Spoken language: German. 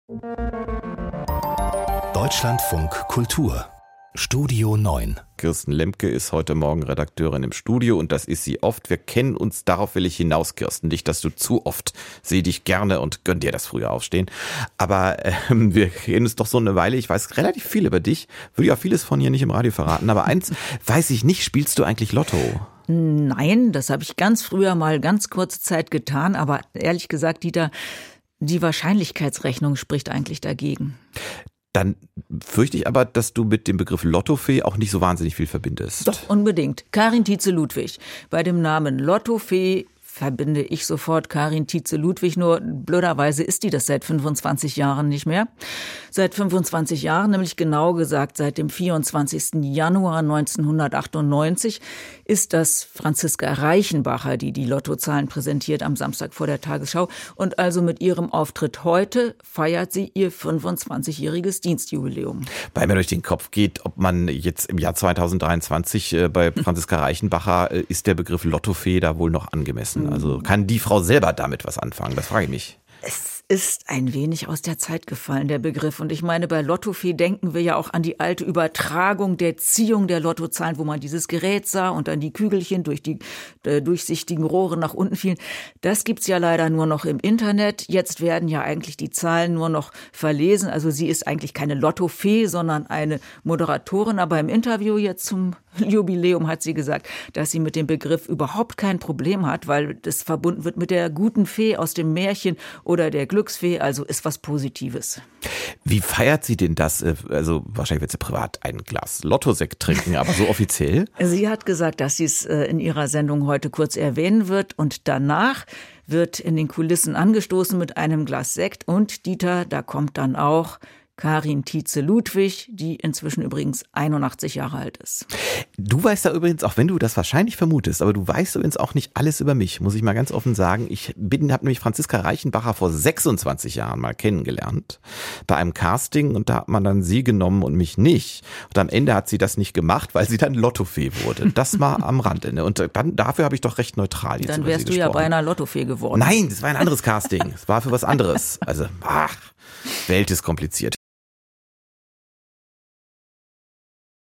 Deutschlandfunk Kultur Studio 9. Kirsten Lemke ist heute Morgen Redakteurin im Studio und das ist sie oft. Wir kennen uns, darauf will ich hinaus, Kirsten. Nicht, dass du zu oft, sehe dich gerne und gönn dir das frühe Aufstehen. Aber wir kennen uns doch so eine Weile. Ich weiß relativ viel über dich. Würde ja vieles von hier nicht im Radio verraten. Aber eins weiß ich nicht, spielst du eigentlich Lotto? Nein, das habe ich ganz früher mal ganz kurze Zeit getan. Aber ehrlich gesagt, Dieter, die Wahrscheinlichkeitsrechnung spricht eigentlich dagegen. Dann fürchte ich aber, dass du mit dem Begriff Lottofee auch nicht so wahnsinnig viel verbindest. Doch, unbedingt. Karin Tietze-Ludwig. Bei dem Namen Lottofee verbinde ich sofort Karin Tietze-Ludwig, nur blöderweise ist die das seit 25 Jahren nicht mehr. Seit 25 Jahren, nämlich genau gesagt seit dem 24. Januar 1998, ist das Franziska Reichenbacher, die die Lottozahlen präsentiert am Samstag vor der Tagesschau. Und also mit ihrem Auftritt heute feiert sie ihr 25-jähriges Dienstjubiläum. Weil mir durch den Kopf geht, ob man jetzt im Jahr 2023 bei Franziska Reichenbacher ist der Begriff Lottofee da wohl noch angemessen. Also kann die Frau selber damit was anfangen? Das frage ich mich. Es ist ein wenig aus der Zeit gefallen, der Begriff. Und ich meine, bei Lottofee denken wir ja auch an die alte Übertragung der Ziehung der Lottozahlen, wo man dieses Gerät sah und dann die Kügelchen durch die durchsichtigen Rohre nach unten fielen. Das gibt's ja leider nur noch im Internet. Jetzt werden ja eigentlich die Zahlen nur noch verlesen. Also sie ist eigentlich keine Lottofee, sondern eine Moderatorin. Aber im Interview jetzt zum Jubiläum hat sie gesagt, dass sie mit dem Begriff überhaupt kein Problem hat, weil das verbunden wird mit der guten Fee aus dem Märchen oder der Glücksfee, also ist was Positives. Wie feiert sie denn das? Also wahrscheinlich wird sie privat ein Glas Lottosekt trinken, aber so offiziell? Sie hat gesagt, dass sie es in ihrer Sendung heute kurz erwähnen wird und danach wird in den Kulissen angestoßen mit einem Glas Sekt und Dieter, da kommt dann auch Karin Tietze-Ludwig, die inzwischen übrigens 81 Jahre alt ist. Du weißt ja übrigens, auch wenn du das wahrscheinlich vermutest, aber du weißt übrigens auch nicht alles über mich, muss ich mal ganz offen sagen. Ich habe nämlich Franziska Reichenbacher vor 26 Jahren mal kennengelernt bei einem Casting und da hat man dann sie genommen und mich nicht. Und am Ende hat sie das nicht gemacht, weil sie dann Lottofee wurde. Das mal am Rande. Ne? Und dann dafür habe ich doch recht neutral jetzt dann über sie gesprochen. Dann wärst du ja beinahe Lottofee geworden. Nein, das war ein anderes Casting. Es war für was anderes. Also, Welt ist kompliziert.